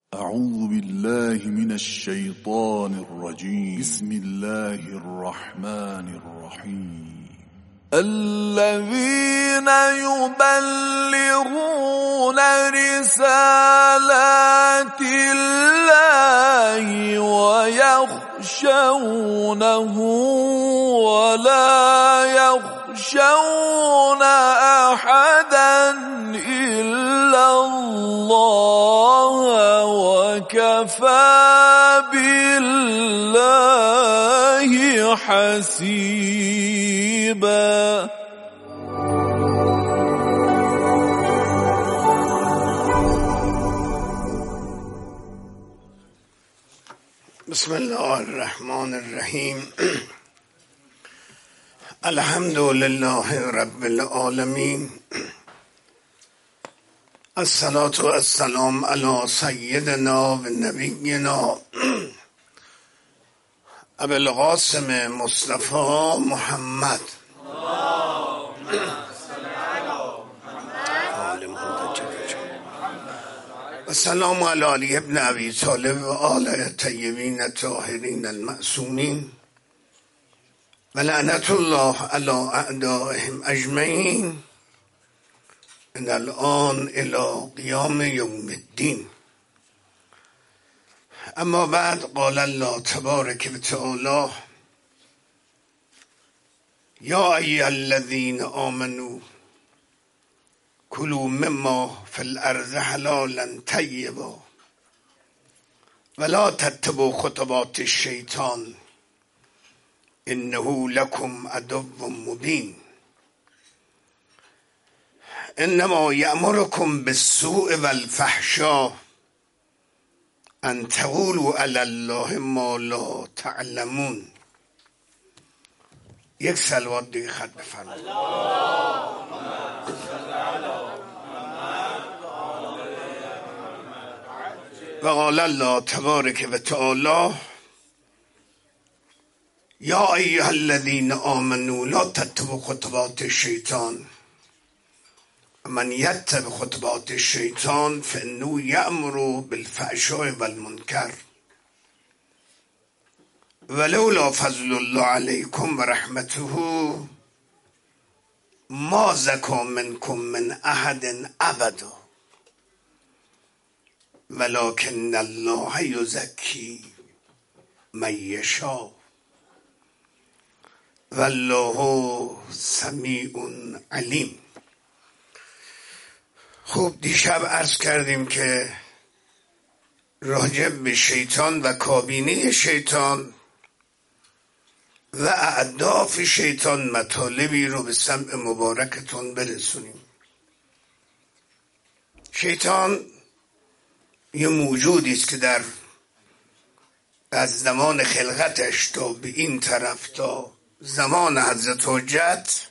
أعوذ بالله من الشيطان الرجيم. بسم الله الرحمن الرحيم. الذين يبلغون رسالات الله ويخشونه ولا يخشون أحدا إلا الله وكفى بالله حسيبا. بسم الله الرحمن الرحیم. الحمد لله رب العالمین. الصلاة والسلام علی سیدنا و نبینا ابی القاسم مصطفی محمد. السلام علی علی ابن ابی طالب و آل طیبین الطاهرین المعصومین و لعنت الله علی اعدائهم اجمعین من الان الی قیام یوم الدین. اما بعد، قال الله تبارک و تعالی: یا ایها الذین آمنوا کلوا مما فی الارض حلالا طیبا ولا تتبعوا خطوات الشیطان انه لکم عدو مبین. انما یأمرکم بالسوء والفحشاء ان تقولوا علی الله ما لا تعلمون. یک صلوات دیگه خط بفرمایید. و قال الله تبارک و تعالی: یا ایها الذین آمنوا لا تتبعوا خطوات الشیطان من یتبع خطوات الشیطان فانه یأمر بالفحشاء والمنکر ولولا فضل الله علیکم و رحمته ما زکی منکم من احد ابدا ولکن الله یزکی من یشاء والله سمیع علیم. خوب، دیشب عرض کردیم که راجع به شیطان و کابینه شیطان و اهداف شیطان مطالبی رو به سمع مبارکتون برسونیم. شیطان یه موجودی است که از زمان خلقتش تا به این طرف تا زمان حضرت حجت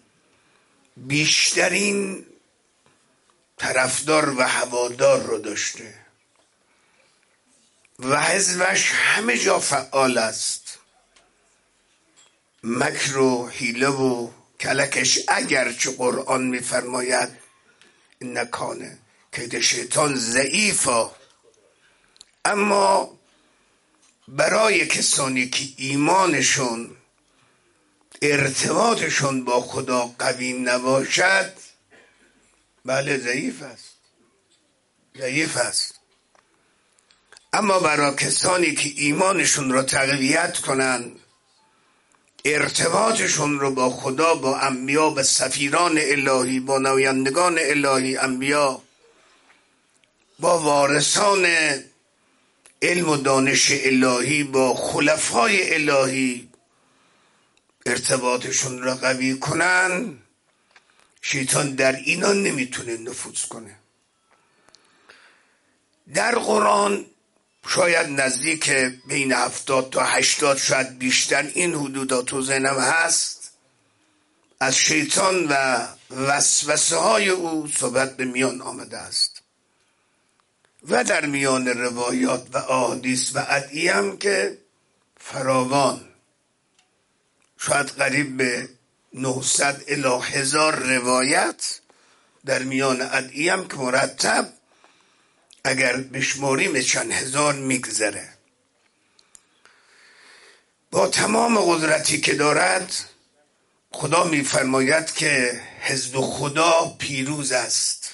بیشترین طرفدار و هوادار رو داشته و حزبش همه جا فعال است. مکر و حیله و کلکش، اگرچه قرآن میفرماید این کانه کید شیطان ضعیفا، اما برای کسانی که ایمانشون ارتباطشون با خدا قوی نباشد، بله ضعیف است. اما برای کسانی که ایمانشون رو تقویت کنن، ارتباطشون رو با خدا، با انبیا، با سفیران الهی، با نمایندگان الهی، انبیا، با وارثان علم و دانش الهی، با خلفای الهی ارتباطشون رو قوی کنن، شیطان در اینا نمیتونه نفوذ کنه. در قرآن شاید نزدیک بین 70 تا 80، شاید بیشتر، این حدودا تو ذهنم هست، از شیطان و وسوسه های او صحبت به میان آمده است و در میان روایات و احادیث و ادعیه هم که فراوان، شاید قریب به 900 الی 1000 روایت در میان ادعیه هم که مرتب اگر بشماریم چند هزار میگذره. با تمام قدرتی که دارد خدا میفرماید که حزب خدا پیروز است،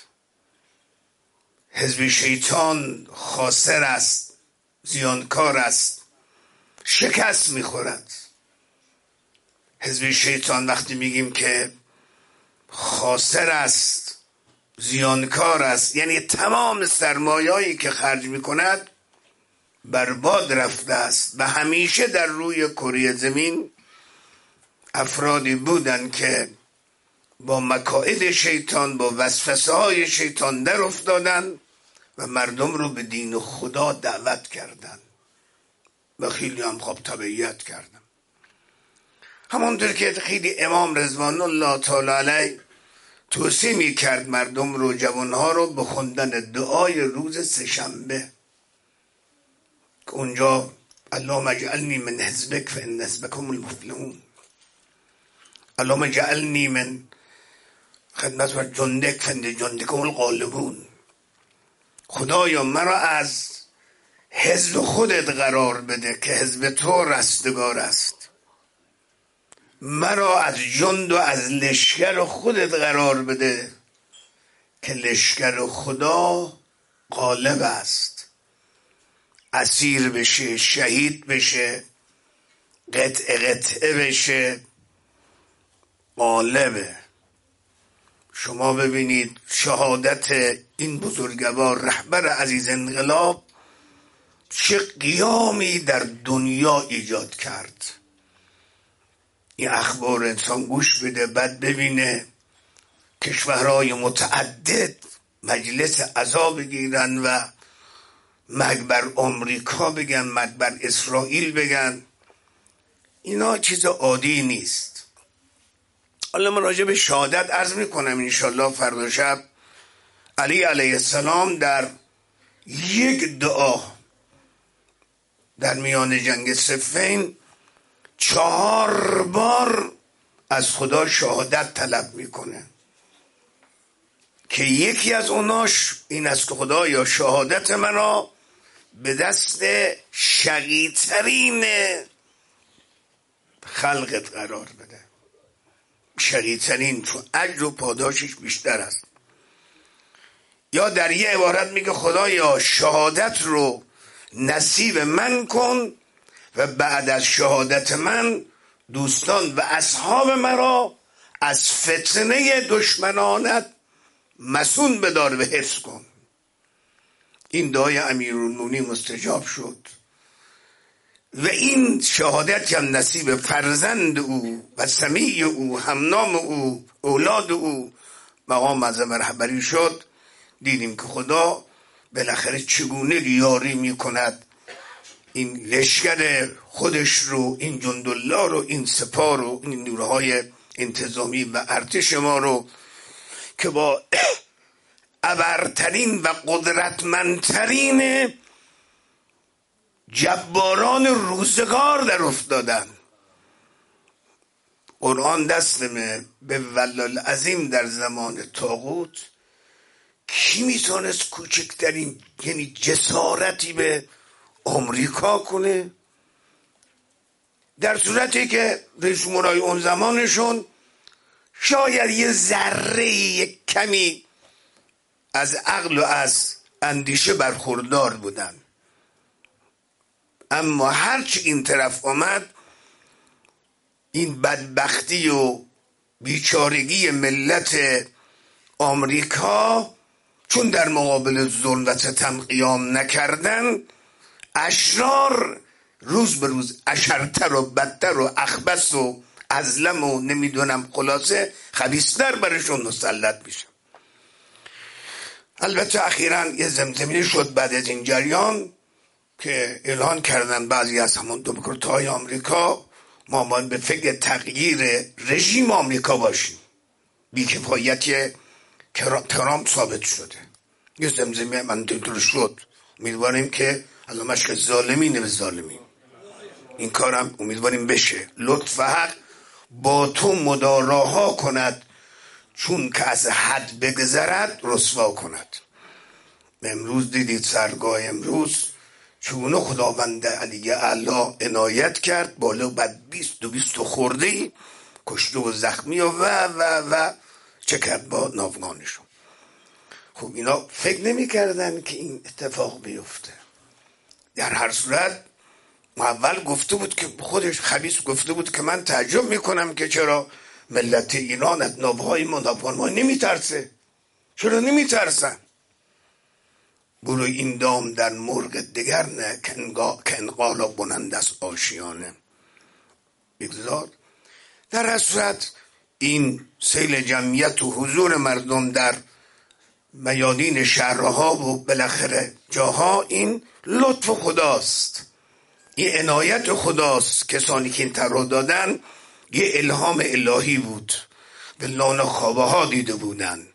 حزب شیطان خاسر است، زیانکار است، شکست میخورد. حزب شیطان وقتی میگیم که خاسر است، زیانکار است، یعنی تمام سرمایه‌ای که خرج میکند برباد رفته است. و همیشه در روی کره زمین افرادی بودن که با مکائد شیطان، با وسوسه های شیطان در افتادن و مردم رو به دین خدا دعوت کردن و خیلی هم خوب تبعیت کردن. همونطور که خیلی امام رضوان الله تعالی علیه توصیه می کرد مردم رو، جوانها رو، به خوندن دعای روز سه‌شنبه که اونجا اللهم اجعلنی من حزبک فان حزبک هم المفلحون، اللهم اجعلنی من خدمت و جندک فان جندک هم الغالبون. خدایا مرا از حزب خودت قرار بده که حزب تو رستگار است، مرا از جند و از لشکر خودت قرار بده که لشکر خدا غالب است، اسیر بشه، شهید بشه، قطعه قطعه بشه، غالبه. شما ببینید شهادت این بزرگوار رهبر عزیز انقلاب چه قیامی در دنیا ایجاد کرد. این اخبار انسان گوش بده، بعد ببینه کشورهای متعدد مجلس عزا بگیرن و مرگ بر آمریکا بگن، مرگ بر اسرائیل بگن. اینا چیز عادی نیست. حالا من راجع به شهادت عرض میکنم انشالله فردا شب. علی علیه السلام در یک دعا در میان جنگ صفین 4 بار از خدا شهادت طلب میکنه که یکی از اوناش این است که خدا یا شهادت منو به دست شقی‌ترین خلقت قرار بده. شقی‌ترین، چون اجر و پاداشش بیشتر است. یا در یه عبارت میگه خدایا شهادت رو نصیب من کن و بعد از شهادت من دوستان و اصحاب مرا از فتنه دشمنانت مسون بدار و حفظ کن. این دعای امیرالمومنین مستجاب شد و این شهادت هم نصیب فرزند او و سمیع او، همنام او، اولاد او مقام اعظم رهبری شد. دیدیم که خدا بالاخره چگونه یاری میکند این لشکر خودش رو، این جندالله رو، این سپاه رو، این نیروهای انتظامی و ارتش ما رو که با ابرترین و قدرتمندترین جباران روزگار در افتادن. قرآن دستمه به والله عظیم در زمان طاغوت کی میتونست کوچکترین یعنی جسارتی به آمریکا کنه، در صورتی که رئیس جمهورهای اون زمانشون شاید یه ذره یک کمی از عقل و از اندیشه برخوردار بودن. اما هرچی این طرف آمد این بدبختی و بیچارگی ملت آمریکا، چون در مقابل ظلم و ستم قیام نکردن، اشرار روز به روز اشرتر و بدتر و اخبث و ازلم و نمیدونم خلاصه خبیثتر برشون مسلط میشه. البته اخیراً یه زمزمه شد بعد از این جریان که اعلان کردن بعضی از همون دموکرات‌های آمریکا ما باید به فکر تغییر رژیم آمریکا باشیم. بی‌کفایتی ترامپ ثابت شده. یه زمزمه من دلتون شد. امیدواریم که الله مشک ظالمین به ظالمین این کارم امیدواریم بشه. لطف حق با تو مداراها کند، چون که از حد بگذرد رسوا کند. امروز دیدید سرگاه امروز چگونه خداوند علی اعلی عنایت کرد، بالا بعد 20 خورده کشته و زخمی و چه کرد با ناوگانشون. خب اینا فکر نمی کردن که این اتفاق بیفته. در هر صورت اول گفته بود که خودش خبیث گفته بود که من تعجب میکنم که چرا ملت ایران از نابهای ما نمیترسه. چرا نمیترسن؟ برو این دام در مرغ دگر نه که انقالا بنند از آشیانه بگذار. در هر صورت این سیل جمعیت و حضور مردم در میادین شهرها و بالاخره جاها این لطف خداست، این عنایت خداست. کسانی که این طرح دادن یه الهام الهی بود، به لانه خوابه ها دیده بودن.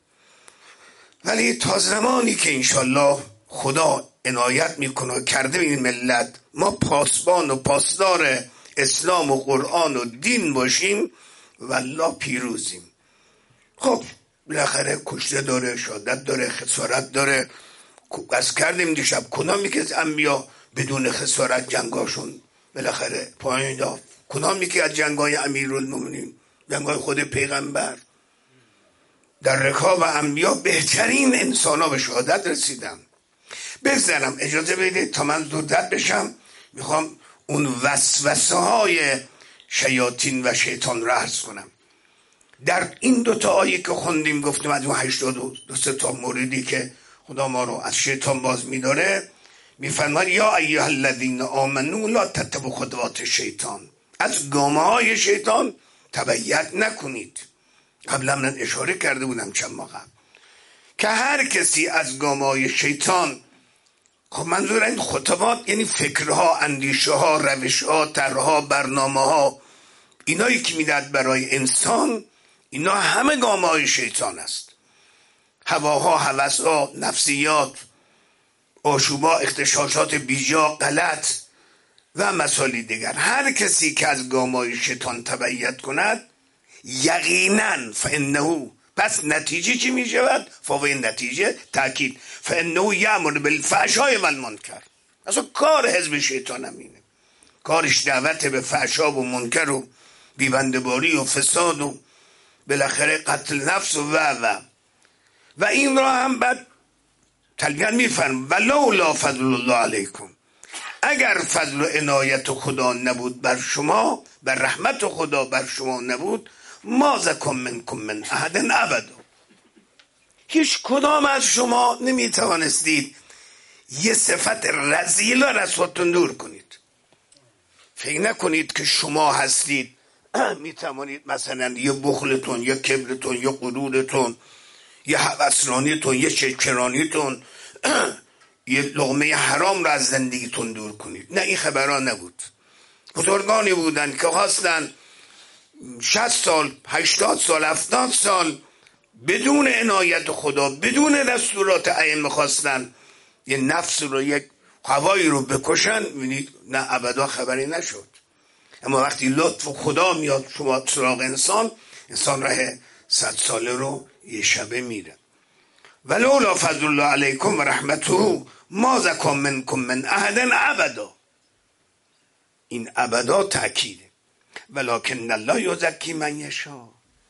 ولی تا زمانی که انشالله خدا عنایت میکنه کرده این ملت ما پاسبان و پاسدار اسلام و قرآن و دین باشیم والله پیروزیم. خب بالاخره کشته داره، شهادت داره، خسارت داره. از کردیم دیشب کدامی که از انبیا بدون خسارت جنگاشون بالاخره پایین دافت، کدامی که از جنگای امیرالمومنین، جنگای خود پیغمبر در رکاب انبیا بهترین انسان ها به شهادت رسیدن. بگذارم اجازه بدید تا من زودت بشم، میخوام اون وسوسه های شیاطین و شیطان را عرض کنم. در این دوتا آیه که خوندیم گفتیم از اون 82 تا موردی که خدا ما رو از شیطان باز میداره، میفرماید یا ایها الذین آمنوا لا تتبعوا خطوات شیطان، از گامه های شیطان تبعیت نکنید. قبلا من اشاره کرده بودم چند ماه قبل که هر کسی از گامه های شیطان، خب منظور این خطوات یعنی فکرها، اندیشه ها، روش ها، طرحها، برنامه ها، اینایی که میداد برای انسان، اینا همه گامه های شیطان است. هواها، هوسها، نفسیات، آشوبا، اغتشاشات بیجا، غلط و مسائل دیگر. هر کسی که از گامه های شیطان تبعیت کند یقینا فانه، پس نتیجه چی می شود؟ فاوی نتیجه تاکید، فانه یامر بالفحشاء والمنکر. اصلا کار حزب شیطان همینه، کارش دعوت به فحشا و منکر و بیبنده‌باری و فساد و بالاخره قتل نفس و این را هم بعد تلبیان میفرم ولولا فضل الله علیکم، اگر فضل و عنایت خدا نبود بر شما، بر رحمت خدا بر شما نبود، ما زکم منکم من احد ابدا، هیچ کدام از شما نمیتوانستید یه صفت رذیل را از خودتون دور کنید. فکر نکنید که شما هستید میتوانید مثلا یه بخلتون، یه کبرتون، یه غرورتون، یه هوسرانیتون، یه شکرانیتون، یه لقمه حرام را از زندگیتون دور کنید. نه، این خبران نبود. بزرگانی بودن که خواستن 60 سال، 80 سال، 70 سال بدون عنایت خدا، بدون دستورات ائمه خواستن یه نفس رو، یک هوایی رو بکشن. نه، ابدا خبری نشد. اما وقتی لطف خدا میاد شما سراغ انسان راه 100 ساله رو یه شبه میره. ولولا فضل الله علیکم و رحمته ما زکا منکم من احد ابدا، این ابدا تأکیده. ولکن الله یزکی من یشاء،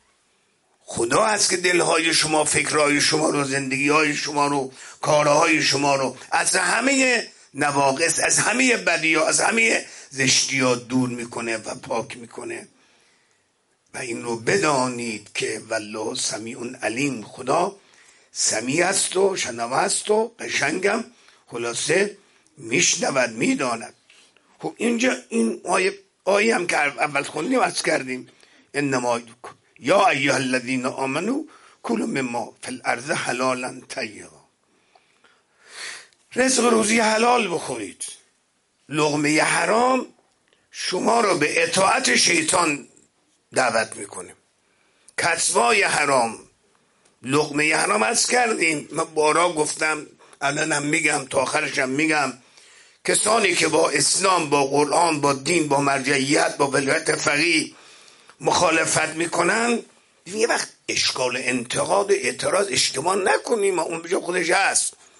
خدا هست که دلهای شما، فکرهای شما رو، زندگیهای شما رو، کارهای شما رو از همه نواقص، از همه بدی‌ها، از همه زشتی‌ها دور میکنه و پاک میکنه. و این رو بدانید که والله سمیع علیم، خدا سمیع است و شنوا است و قشنگم خلاصه میشنود، میداند. خب اینجا این آیه هم که اول خوندیم عرض کردیم انما یا ایها الذین آمنوا کلوا مما فی الارض حلالا طیبا، رزق روزی حلال بخورید. لقمه حرام شما رو به اطاعت شیطان دعوت میکنه. کسبای حرام، لقمه حرام عرض کردیم، من بارا گفتم، الانم میگم، تا آخرشم میگم، کسانی که با اسلام، با قرآن، با دین، با مرجعیت، با ولایت فقیه مخالفت میکنن، یه وقت اشکال انتقاد و اعتراض اشتباه نکنیم، اون بجا خودش هست.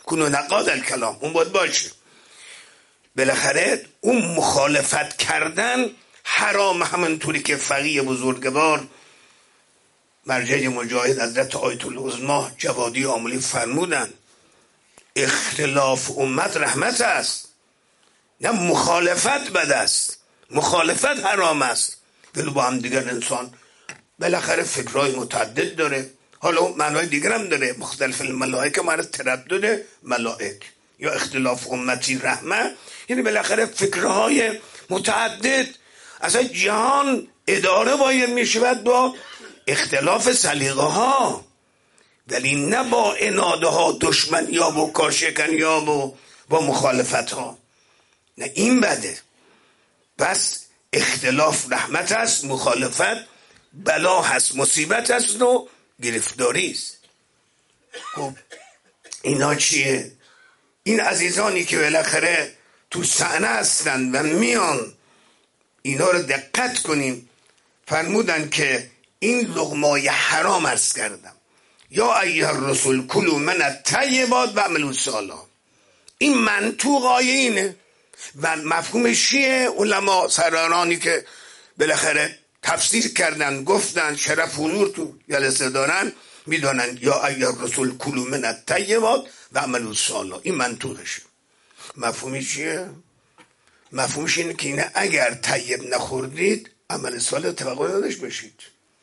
کنو نقاد الکلام، اون باید باشه. بالاخره اون مخالفت کردن حرام، همونطوری که فقیه بزرگوار مرجع مجاهد حضرت آیت العظما جوادی آملی فرمودن اختلاف امت رحمت است، نه مخالفت بد است، مخالفت حرام است. ولی با هم دیگر انسان بالاخره فکرهای متعدد داره، حالا معنای دیگر هم داره، مختلف الملائکه معنی تردد ملائک یا اختلاف امتی رحمه، یعنی بالاخره فکرهای متعدد. اصلا جهان اداره باید میشود با اختلاف سلیقه ها، ولی نه با اناده ها، دشمنی ها و کارشکنی ها و با مخالفت ها. نه این بده. بس اختلاف رحمت است، مخالفت بلا هست، مصیبت است و گرفتاری است. خب اینا چیه؟ این عزیزانی که بالاخره تو صحنه هستند و میان، اینا رو دقت کنیم. فرمودن که این لقمای حرام عرض کردم یا ایها الرسول کلوا من الطیبات و اعملوا صالحا. این منطوق آیه اینه و مفهومش چیه؟ علما سرارانی که بالاخره تفسیر کردن گفتن شرف حضور تو جلسه دارن میدونن یا ایها الرسول کلوا من الطیبات و اعملوا صالحا. این منطوقشه. مفهومش چیه؟ مفهومش اینه که اینه اگر طیب نخوردید عمل صالح توقع نداشت بشید.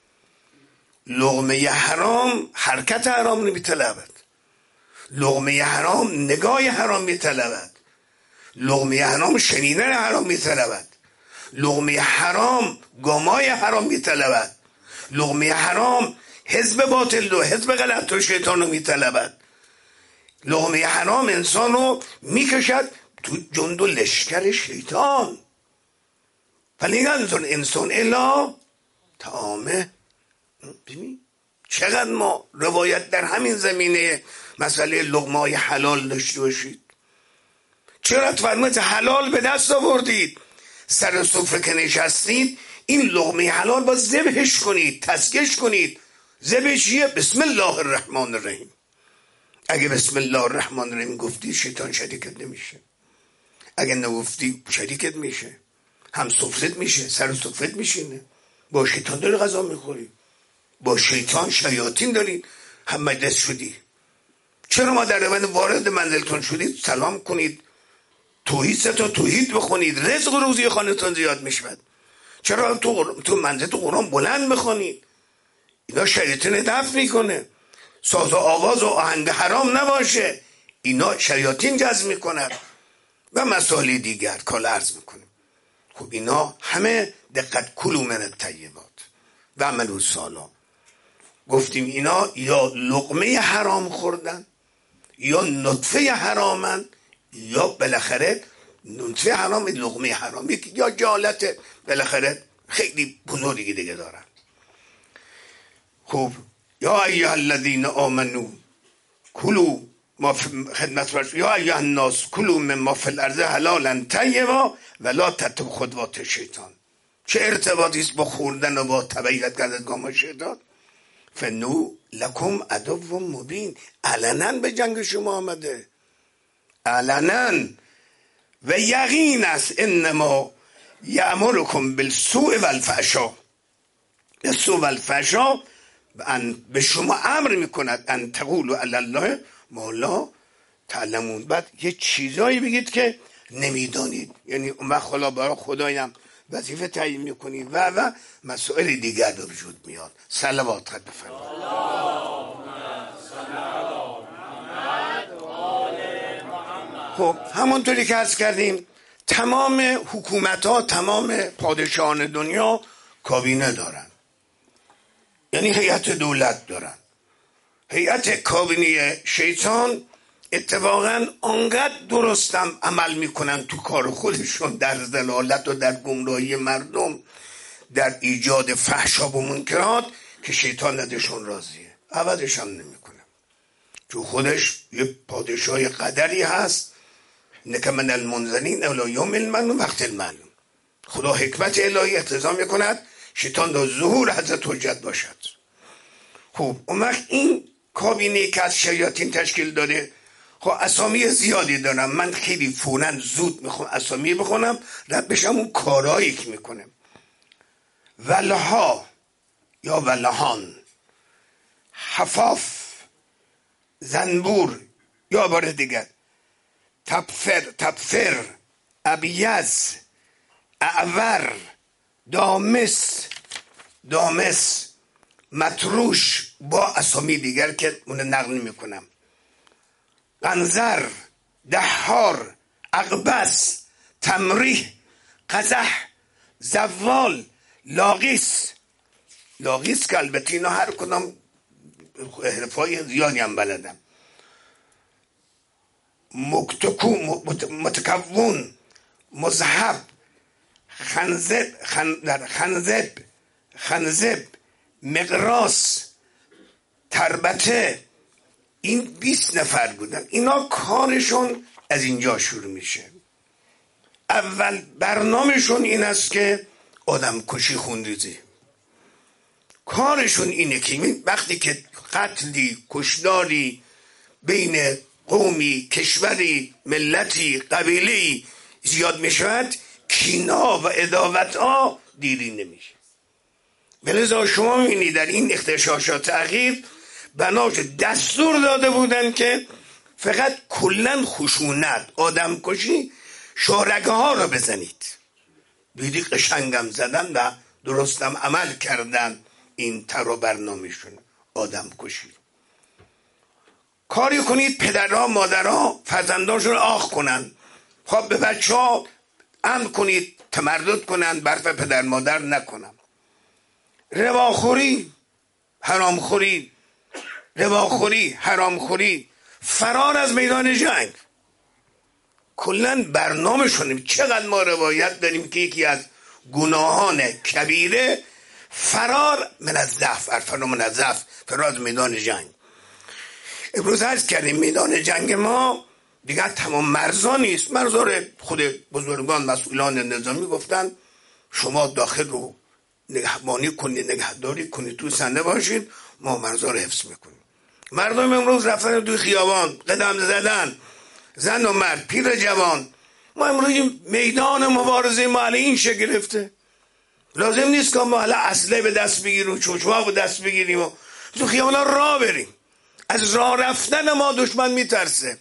لقمه حرام حرکت حرام نمیطلبد، لقمه حرام نگاه حرام میطلبد، لقمه حرام شنیدن حرام میطلبد، لقمه حرام گامای حرام میطلبد، لقمه حرام حزب باطل و حزب غلط و شیطان رو میطلبد. لقمه حرام انسان رو میکشد تو جند و لشکر شیطان. ولی انسان الا طعامه. ببین چقدر ما روایت در همین زمینه مسئله لقمای حلال داشته باشید. چرا فرمایت حلال به دست آوردید؟ سر سفره که نشستید این لقمه حلال با ذبحش کنید، تسکش کنید. ذبحش چیه؟ بسم الله الرحمن الرحیم. اگه بسم الله الرحمن الرحیم گفتی شیطان شریکت نمیشه، اگه نگفتی شریکت میشه، هم سفرت میشه، سر سفرت میشینه، با شیطان داری غذا میخوری، با شیطان شیاطین داری هم مجلس شدی. چرا ما در روند وارد منزلتون شدید سلام کنید، توحید بخونید، رزق و روزی خانتون زیاد میشود. چرا تو منزل تو قرآن بلند بخونید؟ اینا شیاطین دفع میکنه. ساز و آواز و آهنگ حرام نباشه، اینا شیاطین جذب میکنن و مسائل دیگر کال عرض میکنه. خب اینا همه دقت کلوا من الطیبات و اعملوا صالحا. گفتیم اینا یا لقمه حرام خوردن، یا نطفه حرامن، یا بالاخره نطفه حرام لقمه حرام، یا جالت بالاخره خیلی بزرگی دیگه دارن. خب یا ایها الذین آمنوا کلوا ما خدمت فرش یا ایها الناس کلوا مما فی الارض حلالا طیبا ولا تتبعوا خطوات الشیطان. چه ارتباطی است با خوردن و با تبعیت کردن گام شیطان؟ فنو لکم عدو مبین. علنا به جنگ شما آمده، علنا و یقین است. انما یأمرکم بالسوء والفحشاء. بالسوء والفحشاء به شما امر میکند ان تقولوا علی الله ما لا تعلمون. بعد یه چیزایی بگید که نمیدانید، یعنی اون وقت خلا برای خدایم وظیفه تعیین میکنید و مسائل دیگر به وجود میاد. صلوات خد بفرمایید. خب همونطوری که عرض کردیم تمام حکومت ها، تمام پادشاهان دنیا کابینه دارن، یعنی هیئت دولت دارن. هیئت کابینه شیطان اتفاقا آنقدر درستم عمل میکنن تو کار خودشون، در ضلالت و در گمراهی مردم، در ایجاد فحشا و منکرات، که شیطان ندشون راضیه، عوضش هم نمیکنه. تو خودش یه پادشاه قدری هست، نکه من المنزلین الی یوم المعلوم وقت المعلوم. خدا حکمت الهی اقتضا میکند شیطان در ظهور حضرت حجت باشد. خب اون وقت این کابینه که از شیاطین تشکیل داده، خب اسامی زیادی دارم، من خیلی فوراً زود میخوام اسامی بخونم رد بشم اون کارهایی که میکنم. ولها یا ولهان، حفاف، زنبور یا بار دیگر تبفر، ابیز، اعور، دامس، متروش با اسامی دیگر که اون نقل میکنم، قنزر، دحار، اقبس، تمریح، قزح، زوال، لاغیس که البته اینا هر کدام حرفای زیادی هم بلدم، متکون، مذهب، خنزب، مقراس، تربته. این 20 نفر بودن. اینا کارشون از اینجا شروع میشه. اول برنامهشون این است که آدم کشی، خونریزی. کارشون اینه که وقتی که قتلی، کشداری بین قومی، کشوری، ملتی، قبیله‌ای زیاد میشود، کینا و عداوت‌ها دیری نمیشه. ولذا شما میبینید در این اغتشاشات اخیر بناش دستور داده بودن که فقط کلن خشونت، آدم کشی، شارگه ها رو بزنید. دیدی قشنگم زدن و درستم عمل کردن این تر و برنامهشون آدم کشی. کاری کنید پدرها مادرها فرزنداشون آخ کنن، خب به بچه ها امر کنید تمرد کنن، برف پدر مادر نکنن. رواخوری، حرامخوری، فرار از میدان جنگ، کلن برنامه شونیم. چقدر ما روایت داریم که یکی از گناهان کبیره فرار من الضعف، فرار از میدان جنگ. امروز عرض کردیم میدان جنگ ما دیگر تمام مرزا نیست. مرزا رو خود بزرگان مسئولان نظامی گفتن شما داخل رو نگهبانی کنید، نگهداری کنید، تو صحنه باشید، ما مرزا رو حفظ میکنیم. مردم امروز رفتن توی خیابان، قدم زدن، زن و مرد، پیر جوان. ما امروز میدان مبارزه ما علیه این شکل گرفته. لازم نیست که ما حالا اسلحه به دست بگیریم و چوچوا به دست بگیریم و تو خیابان راه بریم. از راه رفتن ما دشمن میترسه،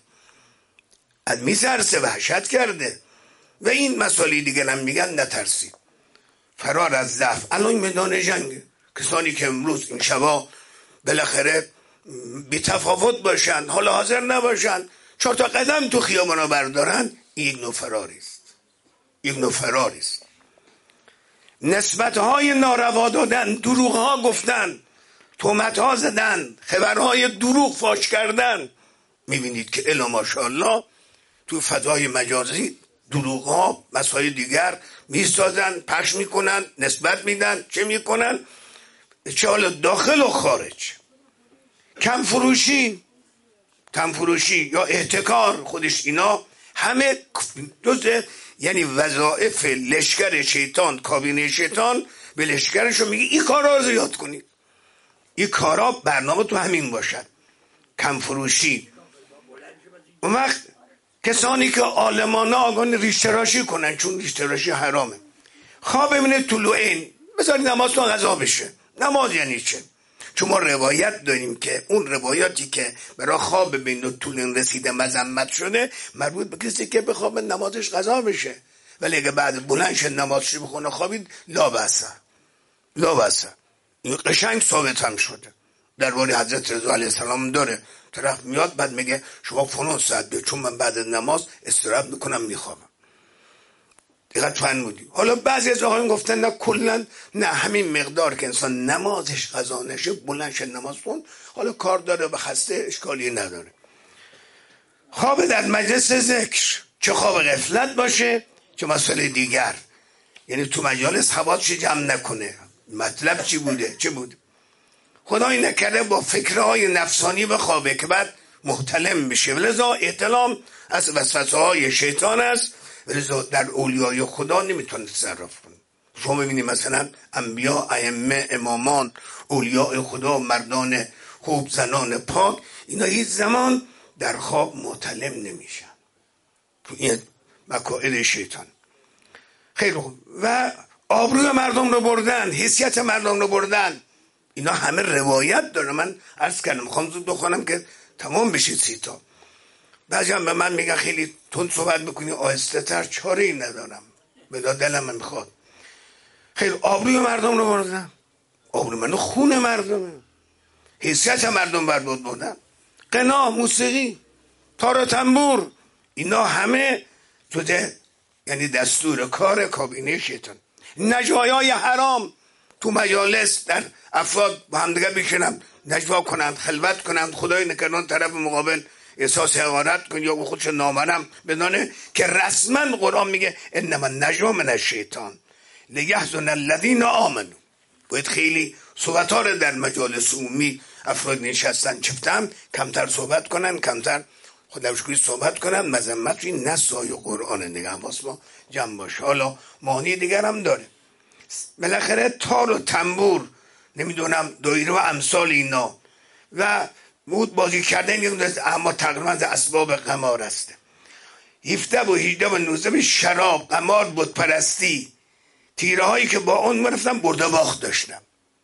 وحشت کرده. و این مسائل دیگر هم میگن نترسید. فرار از ضعف. الان میدان جنگ، کسانی که امروز این شبا بالاخره بی تفاوت باشن، حال حاضر نباشن، 4 تا قدم تو خیابانا بردارن، یک نوع فراری است. نسبت‌های ناروا دادن، دروغ‌ها گفتن، تهمت‌ها زدن، خبرهای دروغ فاش کردن. می‌بینید که الا ماشاءالله تو فضای مجازی دروغ‌ها، مسائل دیگر می‌سازن، پخش می‌کنن، نسبت میدن، چه می‌کنن؟ چه حالا داخل و خارج. کم فروشی یا احتکار، خودش اینا همه جزء یعنی وظایف لشکر شیطان، کابینه شیطان به لشکرشو میگه این کارا رو زیاد کنید. این کارا برنامه تو همین باشد. کم فروشی. اون وقت کسانی که عالمانه آگان ریشتراشی کنن، چون ریشتراشی حرامه. خواب ببینه طلوعین، بذارید نماز تو قضا بشه. نماز یعنی چه؟ چون ما روایت داریم که اون روایاتی که برای خواب بین و طولین رسیده مذمت شده مربوط به کسی که به خواب نمازش قضا بشه. ولی اگه بعد بلندش نمازش بخونه خوابید لا بسه. این قشنگ ثابت هم شده. درباره حضرت رضا علیه السلام داره. طرف میاد بعد میگه شما فلان ساعت بیا، چون من بعد نماز استراحت میکنم میخوابم. دقت فرمودی. حالا بعضی از آقایون گفتن نه کلا نه، همین مقدار که انسان نمازش قضا نشه بلندش نماز خون، حالا کار داره و خسته، اشکالی نداره. خواب در مجلس ذکر، چه خواب غفلت باشه چه مسئله دیگر، یعنی تو مجالس حواسش جمع نکنه. مطلب چی بوده چه بود. خدای نکرده با فکرهای نفسانی بخوابه که بعد محتلم بشه. ولذا احتلام از وسوسه‌های شیطان است. ولذا در اولیای خدا نمیتونه تصرف کنه. شما ببینید مثلا انبیا، ائمه، امامان، اولیاء خدا، مردان خوب، زنان پاک، اینا هیچ زمان در خواب مطلم نمیشن. این مکائد شیطان. خیلی خوب. و آبروی مردم رو بردن، حیثیت مردم رو بردن، اینا همه روایت داره. من عرض کردم میخوام زود بخونم که تمام بشید 30 تا. بعضی هم به من میگن خیلی تند صحبت بکنی، آهسته تر. چاره ای ندارم، به دلم من میخواد. خیلی آبروی مردم رو بردن، آبروی من خون مردمه، حیثیت مردم برباد بردن. غنا، موسیقی، تار و تنبور، اینا همه جده، یعنی دستور کار کابینه شیطان. نجوایای حرام تو مجالس، در افراد با هم دیگه بشینن نجوا کنند، خلوت کنند، خدای نکردن طرف مقابل احساس حقارت کن یا خودش نامرم بدانه که رسما قرآن میگه انما النجوا من الشیطان لیحزن الذین آمنوا. باید خیلی صحبت‌ها رو در مجالس عمومی افراد نشستن چفتم کمتر صحبت کنن، کمتر خودشکوی صحبت کنن. مذمت این نسای قرآن دیگه هم ما جمع باشه. حالا معنی دیگر هم داره. بالاخره تار و تنبور، نمیدونم دایره و امثال اینا و مود بازی کردن، اما تقریبا از اسباب قمار است. 17 و 18 و 19 شراب، قمار، بت پرستی، تیره هایی که با اون مرفتم برده باخت داشتم.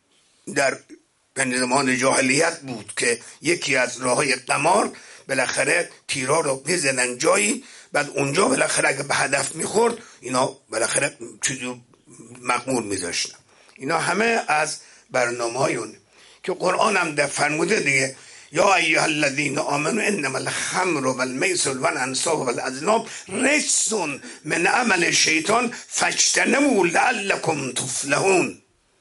در زمان جاهلیت بود که یکی از راه های قمار بالاخره تیرا رو میزنن جایی، بعد اونجا بالاخره اگه به هدف میخورد اینا بالاخره چیزو مقمول میذاشتن. اینا همه از برنامه های اونه که قرآن هم در فرموده دیگه، یا ایها الذین آمنوا انما الخمر والمیسر والانصاب والازلام رجس من عمل الشیطان فاجتنبوه لعلکم تفلحون.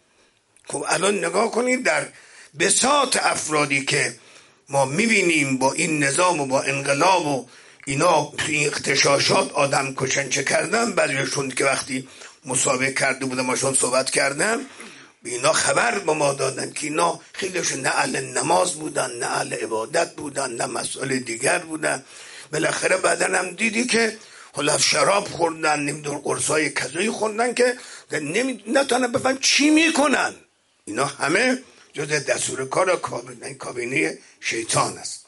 خب الان نگاه کنید در بساط افرادی که ما میبینیم با این نظام و با انقلاب و اینا این اغتشاشات آدم کشن چه کردن. بعضیشون که وقتی مسابقه کرده بودم ماشون صحبت کردم، اینا خبر با ما دادن که اینا خیلیشون نه اهل نماز بودن، نه اهل عبادت بودن، نه مسائل دیگر بودن. بالاخره بعدن هم دیدی که حالا شراب خوردن، نمیدون قرصای کذایی خوردن که نتونن بفهم چی میکنن. اینا همه جز دستور کار کابینه شیطان است.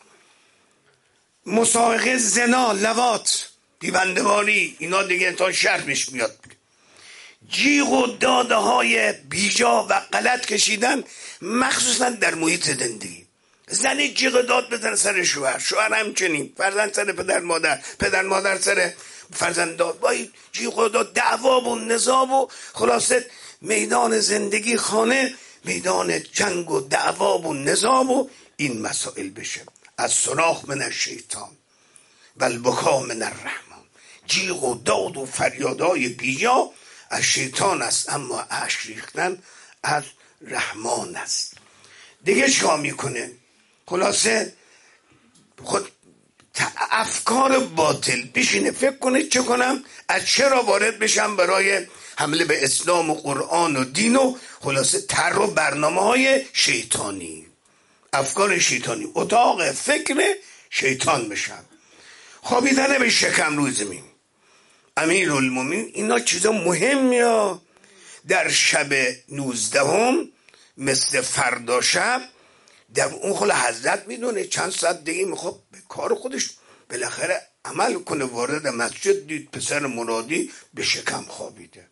مسابقه، زنا، لواط، دیونده‌واری، اینا دیگه تا شرمش میاد. جیغ و داده های بیجا و غلط کشیدن، مخصوصا در محیط زندگی. زنی جیغ داد بزن سر شوهر، شوهر همچنین، فرزند سر پدر مادر، پدر مادر سر فرزند داد، با جیغ و داد، دعوا و نزاع و خلاصه میدان زندگی خانه میدان جنگ و دعوا و نزاع و این مسائل بشه. از صراخ من الشیطان و البکا من الرحمن. جیغ و داد و فریادهای بیجا از شیطان است، اما اشک ریختن از رحمان است. دیگه چیکار میکنه؟ خلاصه خود افکار باطل بشینه فکر کنه چه کنم، از چرا وارد بشم برای حمله به اسلام و قرآن و دین و خلاصه طرح و برنامه های شیطانی، افکار شیطانی، اتاق فکر شیطان بشم. خوابیدن به شکم روی زمین، امیرالمومنین، اینا چیزا مهمیه. در شب 19 مثل فردا شب در اون خلا حضرت میدونه چند ساعت دیگه میخواد به کار خودش بالاخره عمل کنه. وارد مسجد دید پسر مرادی به شکم خوابیده.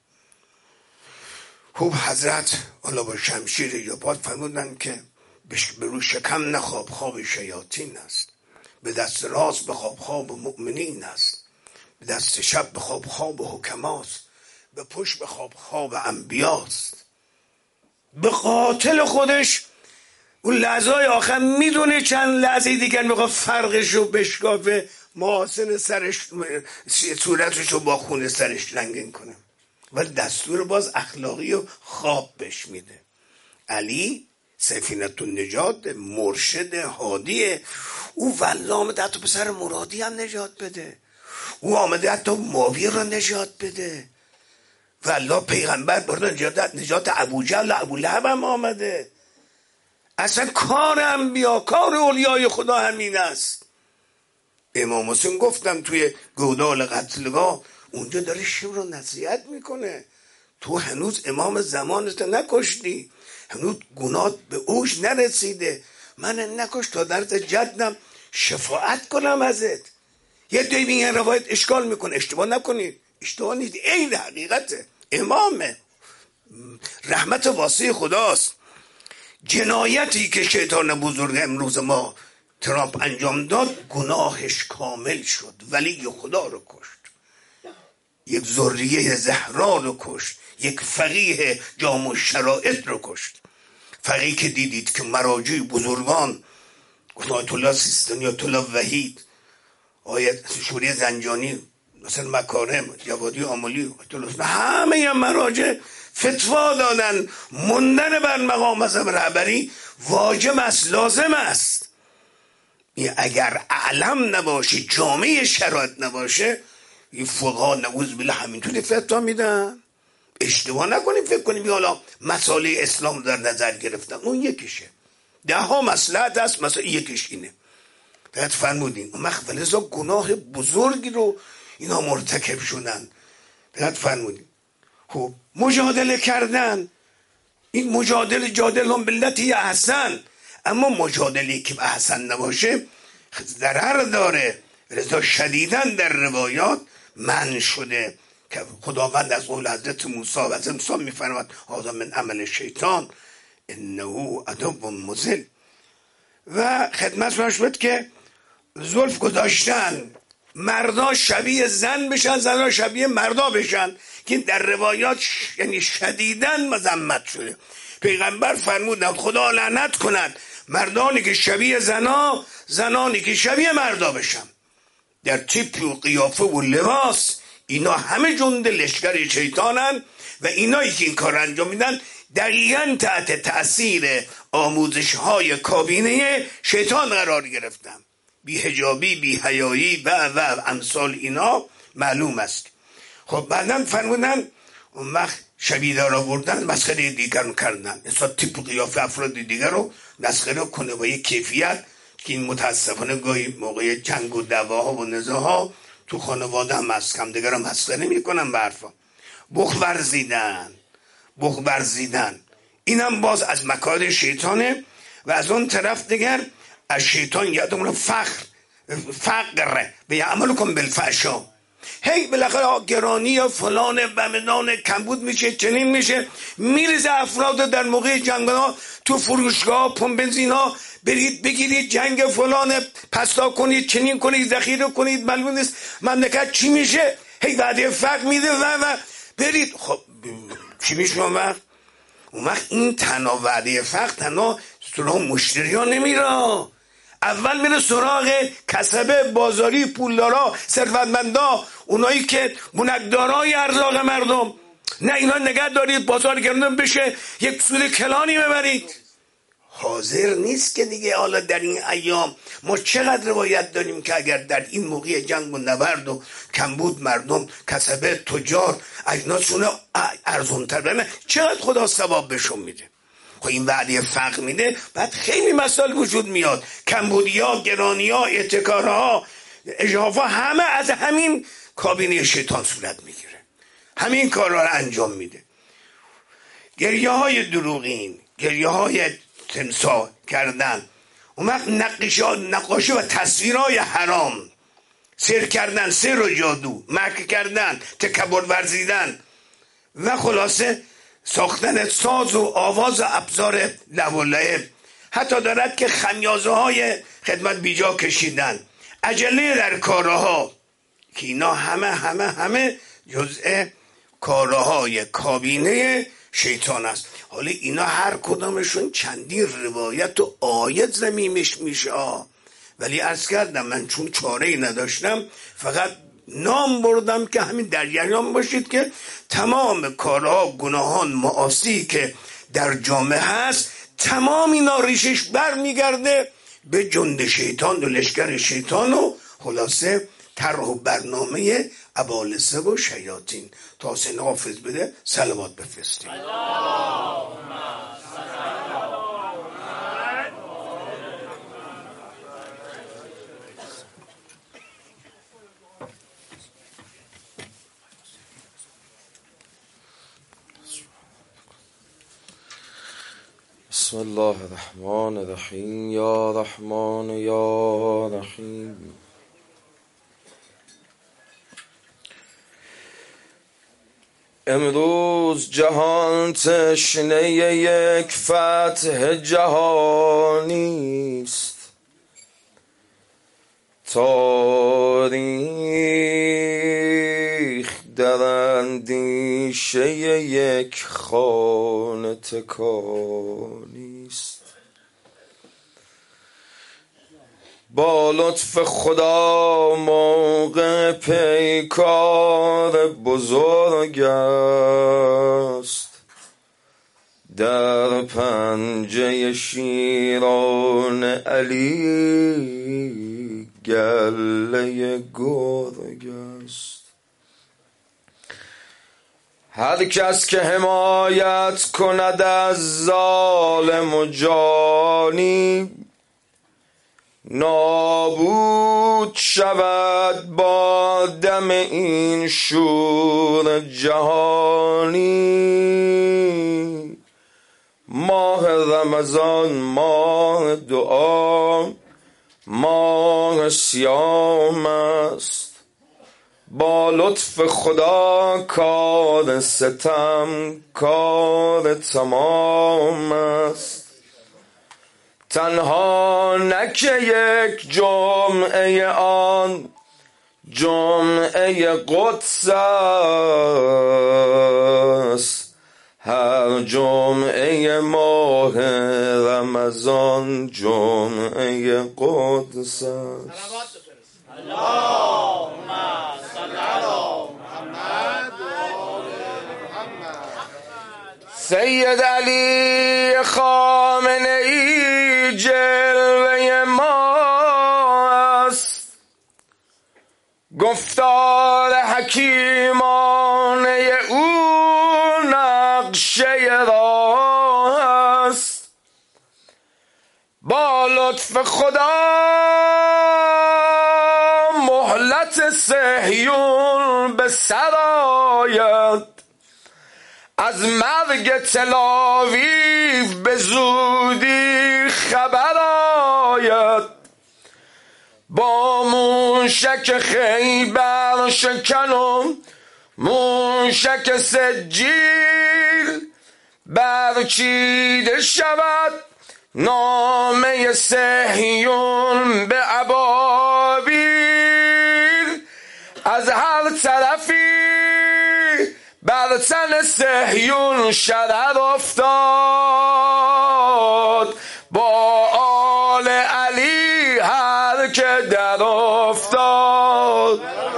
خوب حضرت حالا با شمشیر یا پاد فرمودن که به روی شکم نخواب، خواب شیاطین است. به دست راست بخواب، خواب مؤمنین است. به دست شب بخواب، خواب حکماست. به پشت بخواب، خواب انبیاست. به قاتل خودش اون لحظه آخر میدونه چند لحظه دیگر میخواد فرقش رو بشکافه، محاسن سرش صورتش رو با خون سرش رنگین کنه و دستور باز اخلاقی و خواب بهش میده. علی سفینه النجات، مرشد هادیه، او والله آمده حتی پسر مرادی هم نجات بده، او آمده حتی معاویه را نجات بده، والله پیغمبر برده نجات ابوجهل و ابولهب هم آمده. اصلا کار انبیا، کار اولیای خدا همین است. امام حسین گفتم توی گودال قتلگاه اونجا داره شیم رو نصیحت میکنه، تو هنوز امام زمانت نکشتی، هنوز گناه به اوج نرسیده، من نکش تا درد جدم شفاعت کنم ازت. یه دوی این روایت اشکال میکنه، اشتباه نکنید، اشتباه نیست، این حقیقته، امامه، رحمت واسه خداست. جنایتی که شیطان بزرگ امروز ما ترامپ انجام داد گناهش کامل شد، ولی خدا رو کشت، یک ذریه زهرا رو کشت، یک فقیه جامع شرائط رو کشت. فقیه که دیدید که مراجع بزرگان آیت الله سیستانی، آیت الله وحید، آیت شوری زنجانی، مثلا مکارم، جوادی آملی، همه مراجع فتوا دادن موندن بر مقام مذهب رهبری واجب است، لازم است. اگر علم نباشه، جامعه شرایط نباشه، این فقها نعوذ بالله همینطوری فتوا میدن. اشتباه نکنیم فکر کنیم حالا مسائل اسلام در نظر گرفتن، اون یکیشه، ده ها مصلحت است، مثلا یکیش اینه. باید فرمودین اون مخفلزا گناه بزرگی رو اینا مرتکب شدن. باید فرمودین خب مجادله کردن، این مجادله جادل هم بلتی احسن، اما مجادله که احسن نباشه ضرر داره. رضا شدیدن در روایات من شده که خداوند از قول حضرت موسی و از امسان میفرماد هذا من عمل شیطان انه عدو مضل. و خدمت فرش بود که زلف گذاشتن، مردا شبیه زن بشن، زنها شبیه مردا بشن، که در روایات یعنی شدیدن مذمت شده. پیغمبر فرمودن خدا لعنت کند مردانی که شبیه زنا، زنانی که شبیه مردا بشن. در تیپ و قیافه و لباس اینا همه جند لشکر شیطانن و اینایی که این کار انجام میدن دقیقاً تحت تأثیر آموزش های کابینه شیطان قرار گرفتن. بی حجابی، بی حیایی و امثال اینا معلوم است. خب بعدم فرمودن اون وقت شبیدار آوردن، مسخره دیگر کردن، اصلا تیپ و قیافه افراد دیگر رو مسخره کنه با یک کیفیت که این متاسفانه گاهی موقع جنگ و دعواها و نزاعها تو خانواده هم هست، کم دیگر هم مسخره میکنن به حرفا. بخ ورزیدن اینم باز از مکار شیطانه. و از اون طرف دیگر از شیطان یادمون فقر به عمل کن بالفحشا، هی بالاخره گرانی یا فلان بمدان کمبود میشه، چنین میشه، میریزه افراد در موقع جنگنا تو فروشگاه، پمپ بنزین ها، برید بگیرید جنگ فلان پستا کنید، چنین کنید، ذخیره کنید، معلوم نیست مملکت چی میشه، هی وعده فقر میده و برید. خب چی میشه اون وقت این تنها وعده فقر تنها سراغ مشتری ها نمیره، اول میره سراغ کسبه، بازاری، پولدارا، ثروتمندا، اونایی که بنکدارای ارزاق مردم. نه اینا نگه دارید بازار گردن بشه یک سود کلانی ببرید. حاضر نیست که دیگه. حالا در این ایام ما چقدر روایت داریم که اگر در این موقع جنگ و نبرد و کمبود مردم کسبه، تجار اجناسونه ارزونتر برن، چقدر خدا ثواب بهشون میده. خب این وعده فقر میده، بعد خیلی مسائل وجود میاد، کمبودیا، گرانیا، احتکارها، اجافا، همه از همین کابینه شیطان صورت میگیره، همین کارها رو انجام میده. گریه های دروغین، گریه های تمساح کردن، اون وقت نقاشی و تصویرهای حرام، سیر کردن، سیر و جادو، مکر کردن، تکبر ورزیدن و خلاصه ساختن ساز و آواز و ابزار لهو و لعب. حتی دارد که خمیازه های خدمت بیجا کشیدن، عجله در کارها، که اینا همه جزء کارهای کابینه شیطان است. حالا اینا هر کدامشون چندین روایت و آیت زمیمش میشه، ولی عرض کردم من چون چاره‌ای نداشتم فقط نام بردم که همین در جریان باشید که تمام کارها، گناهان، معاصی که در جامعه هست، تمام اینا ریشش بر میگرده به جند شیطان و لشکر شیطان و خلاصه طرح و برنامه ابالسه و شیاطین. تا حسین حافظ بده صلوات بفرستیم. بسم الله الرحمن الرحیم. یا رحمان یا رحیم. امروز جهان تشنه یک فتح جهانیست. تاریخ در اندیشه یک خانه تکانیست. با لطف خدا موقع پیکار بزرگ است. در پنجه شیران علی گله گرگ است. هر کس که حمایت کند از ظالم و جانی نابود شود با دم این شور جهانی. ماه رمضان ماه دعا، ماه صیام است. با لطف خدا کار ستم کار تمام است. تنها نه که یک جمعه آن جمعه قدس است. هر جمعه ماه رمضان جمعه قدس است. اللهم صل علی محمد و آل محمد. سید علی خامنه ای جلوه ما است. گفتار حکیمانه او نقشه راه است. با لطف خدا مهلت صهیون به سر آید. از مرگ تلاویف به زودی خبر آید. با موشک خیبر شکن و موشک سجیل برچیده شود نامه صهیون به ابابیل. از هر طرفی بر تن صهیون شرر افتاد. با آل علی هر که در افتاد،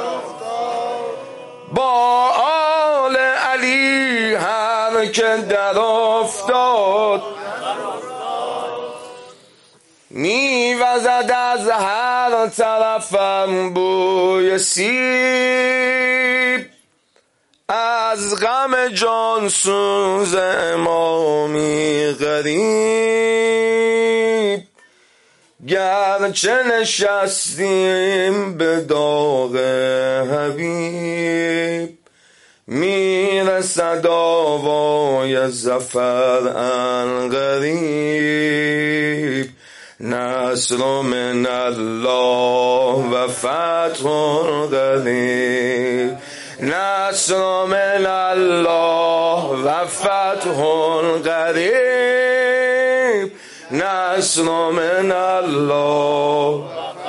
با آل علی هر که در افتاد. میوزد از هر طرفم بوی سیب. از غم جانسوز امامی غریب گرچه نشستیم به داغ حبیب. میرسد آوای ظفر عنقریب. نصر من الله و فتح قریب. نصر من الله و فتح قریب. نصر من الله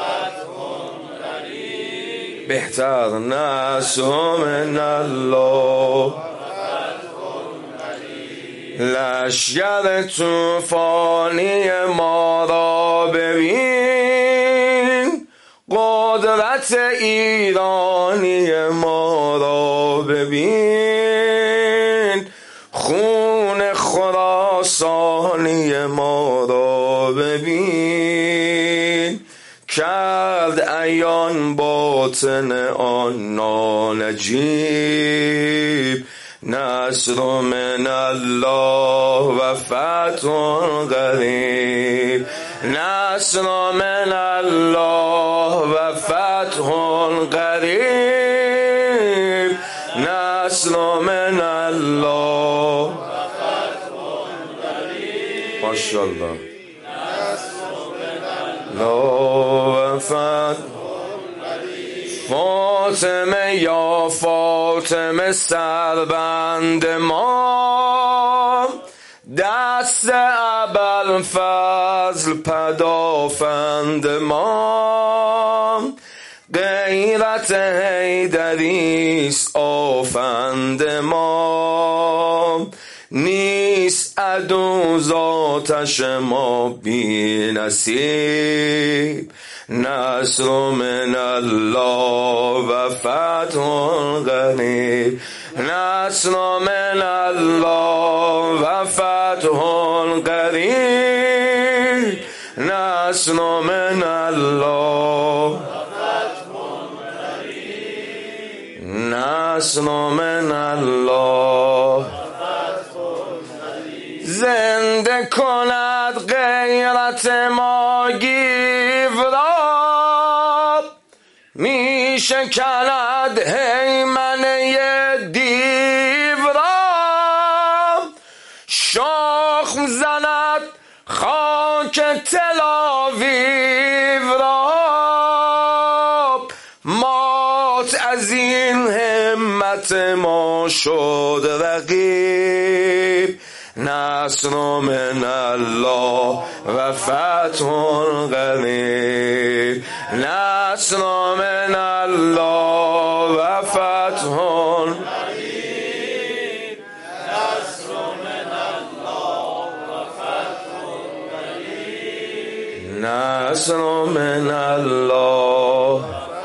بهتر. نصر من الله. لشگر طوفانی ما را ببین. قدرت ایرانی ما را ببین. خون خراسانی ما را ببین. کرد عیان باطن آن نانجیب. نصر من الله و فتح قریب. نصر من الله و فتح قریب. نصر من الله. ماشاءالله لا فتح فاطمه یا فاطمه سربند ما، دست ابوالفضل پدافند ما، غیرت حیدریست آفند ما، نیست عدو ذاتش ما بی نصیب، نصر من الله و فتح قریب، نصر من الله و فتح قریب، نصر من الله نصر من الله. زنده کند غیرت ما گیو را، می شکند هیمنه دیو را، شاخ زند خاک تل آویو را، مات از این همت ما شد رقیب، نصر من الله و فتح قریب، نصر من الله و فتح قریب، نصر من الله و فتح قریب، نصر من الله.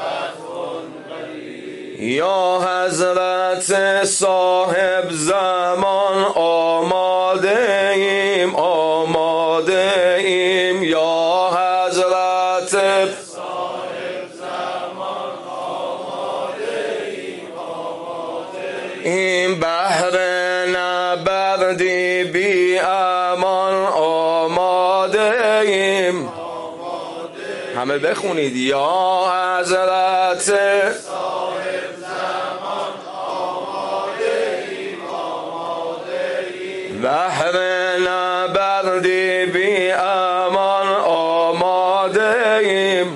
یا حضرت صاحب زمان آماده ایم آماده ایم، یا حضرت صاحب زمان آماده ایم آماده این بحر نبردی بی امان آماده ایم، همه بخونید یا حضرت بحر نبردی بی امان آماده ایم،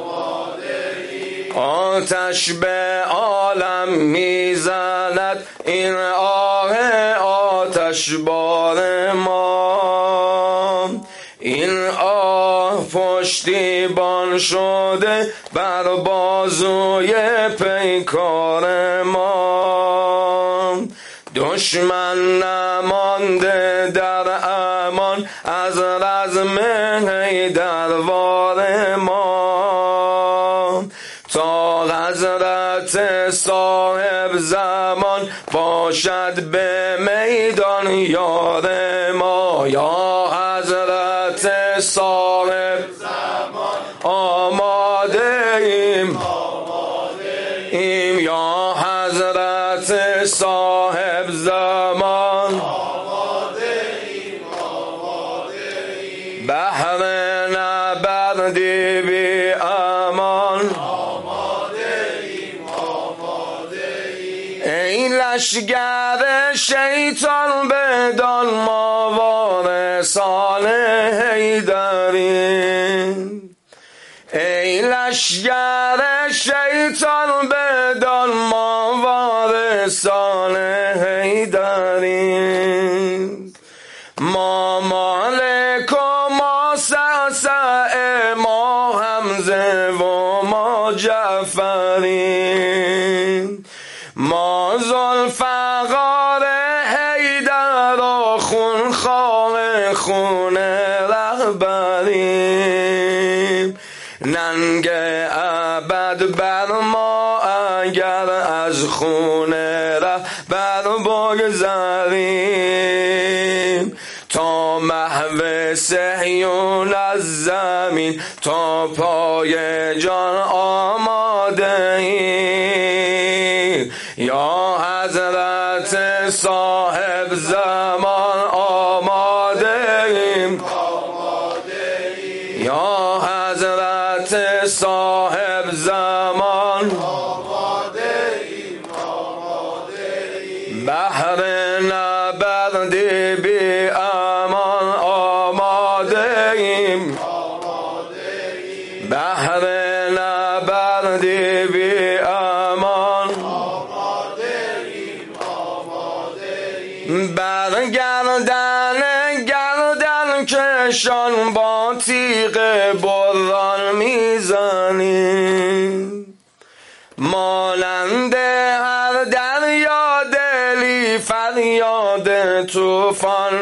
آتش به عالم میزند این آه آتش بار ما، این آه پشتیبان شده بر بازوی پیکار ما، دشمن نمانده در امان از رزم حیدروار ما، تا حضرت صاحب زمان باشد به میدان یار ما، یا حضرت صاحب زمان آماده ایم یا حضرت صاحب زمان بحر نبردی بی امان ای لشگر شیطان بدان ما وارثان حیدریم، ای لشگر شیطان بدان ما وارثان حیدریم، ما مالک و ما سعسع ما حمزه و ما جعفریم، ما ذوالفقار حیدر و خونخوار خون رهبریم، ننگ ابد بر ما اگر از خون رهبر بگذریم، تا محو صهیون از زمین تا پای جان آماده ایم، یا حضرت صاحب زمان آماده ایم یا حضرت صاحب زمان بحر نبردی بی امان آماده گردن کشان با تیغ بران میزنیم، مانند هر دریا دلی فریاد طوفان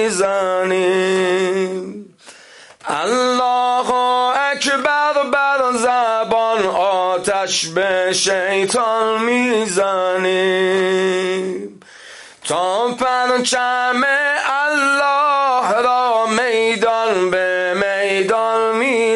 میزنیم. الله اکبر بر زبان آتش به شیطان میزنیم، تا پرچم الله را میدان به میدان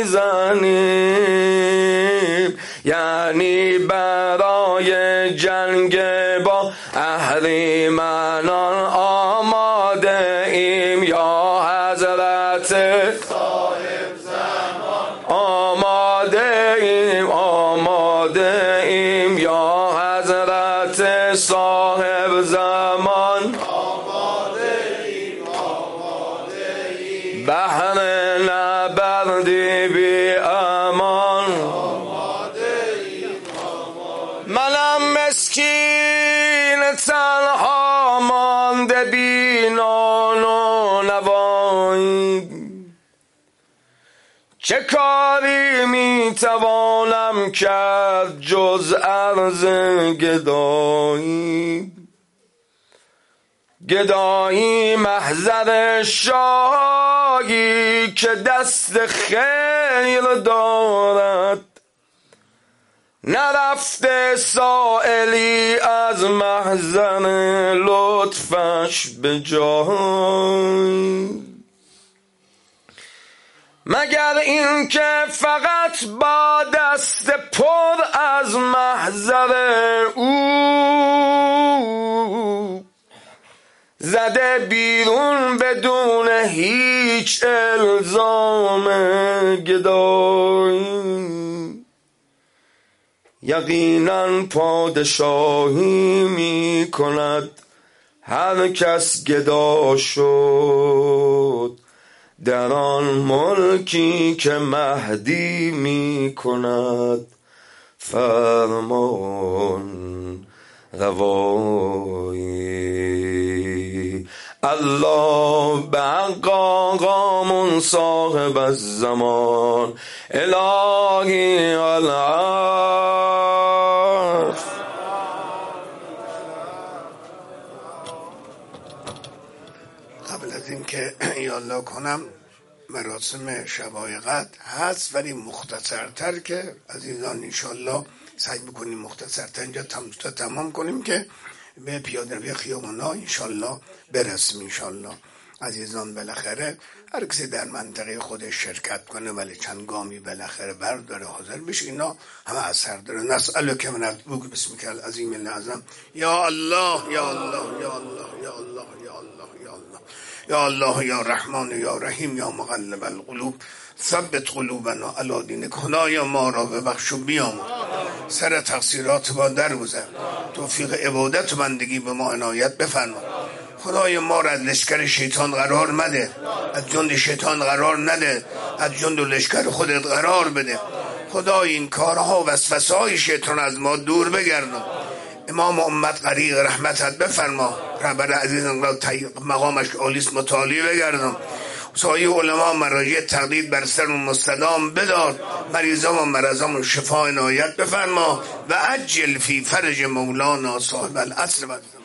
میزنیم. یعنی برای جنگ با اهریمنان آماده ایم یا حضرت صاحب زمان، آماده ایم یا حضرت صاحب زمان، بهر نبردی بی امان. منم مسکین تنها مانده بی نان و نوایی، چه کاری میتوانم کرد جز عرض گدایی؟ گدایی محضر شاهی که دست خیر دارد، نرفته سائلی از محضر لطفش به جای، مگر این که فقط با دست پر از محضر او زده بیرون بدون هیچ الزام گدایی. یقینا پادشاهی می کند هر کس گدا شد، در آن ملکی که مهدی می کند فرمان روایی. الله به حق آقامون صاحب الزمان، الهی العرش. قبل از این که یالا کنم، مراسم شبای قدر هست ولی مختصرتر که عزیزان انشالله سعی بکنیم مختصرتر اینجا تمام کنیم که به پیاده روی خیابانا انشالله برسیم. انشالله عزیزان بالاخره هر کسی در منطقه خودش شرکت کنه ولی چند گامی بالاخره برداره حاضر بشه، اینا همه اثر داره. نسألک من بگو بسمک العظیم الاعظم یا الله یا الله یا الله یا الله یا الله یا الله یا الله یا رحمان یا رحیم یا مقلب القلوب ثبت قلوبنا علی دینک. خدایا ما را ببخش و بیامرز، سر تقصیرات ما درگذر، توفیق عبادت و بندگی به ما عنایت بفرما. خدای ما را از لشکر شیطان قرار مده، از جند شیطان قرار نده، از جند و لشکر خودت قرار بده. خدای این کارها و وسوسه‌های شیطان از ما دور بگردان. امام امت غریق رحمتت بفرما، رهبر عزیزان را مقامش عالیست متعالی بگردان. سایه علما مراجع تقدید بر سر مستدام بدار، مریضان و مرضان شفا عنایت بفرما و عجل فی فرج مولانا صاحب العصر و